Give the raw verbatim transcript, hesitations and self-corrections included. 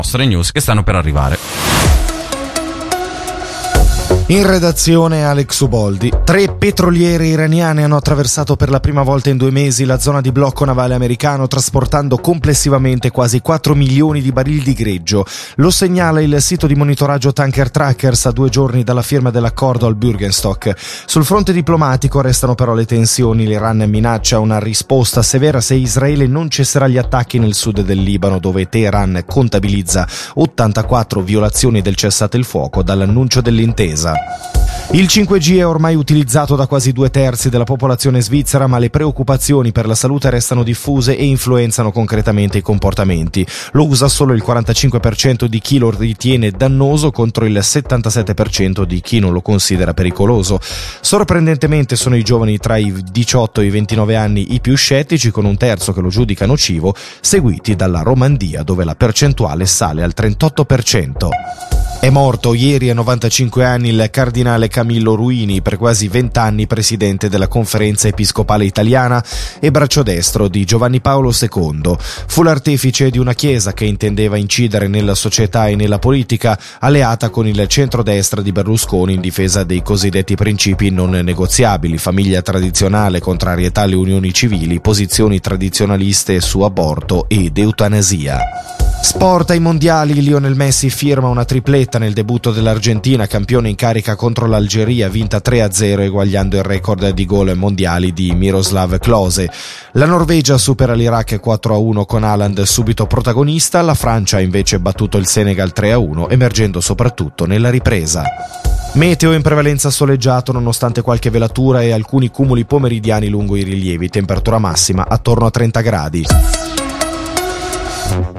nostre news che stanno per arrivare. In redazione Alex Uboldi. Tre petroliere iraniane hanno attraversato per la prima volta in due mesi la zona di blocco navale americano, trasportando complessivamente quasi quattro milioni di barili di greggio. Lo segnala il sito di monitoraggio Tanker Trackers a due giorni dalla firma dell'accordo al Bürgenstock. Sul fronte diplomatico restano però le tensioni. L'Iran minaccia una risposta severa se Israele non cesserà gli attacchi nel sud del Libano, dove Teheran contabilizza ottantaquattro violazioni del cessate il fuoco dall'annuncio dell'intesa. Il cinque G è ormai utilizzato da quasi due terzi della popolazione svizzera, ma le preoccupazioni per la salute restano diffuse e influenzano concretamente i comportamenti. Lo usa solo il quarantacinque per cento di chi lo ritiene dannoso, contro il settantasette per cento di chi non lo considera pericoloso. Sorprendentemente sono i giovani tra i diciotto e i ventinove anni i più scettici, con un terzo che lo giudica nocivo, seguiti dalla Romandia, dove la percentuale sale al trentotto per cento. È morto ieri a novantacinque anni il cardinale Camillo Ruini, per quasi vent'anni presidente della Conferenza Episcopale Italiana e braccio destro di Giovanni Paolo secondo. Fu l'artefice di una chiesa che intendeva incidere nella società e nella politica, alleata con il centrodestra di Berlusconi in difesa dei cosiddetti principi non negoziabili: famiglia tradizionale, contrarietà alle unioni civili, posizioni tradizionaliste su aborto ed eutanasia. Sport ai mondiali. Lionel Messi firma una tripletta nel debutto dell'Argentina, campione in carica contro l'Algeria, vinta tre a zero, eguagliando il record di gol mondiali di Miroslav Klose. La Norvegia supera l'Iraq quattro a uno con Haaland subito protagonista. La Francia ha invece battuto il Senegal tre a uno, emergendo soprattutto nella ripresa. Meteo in prevalenza soleggiato nonostante qualche velatura e alcuni cumuli pomeridiani lungo i rilievi, temperatura massima attorno a trenta gradi.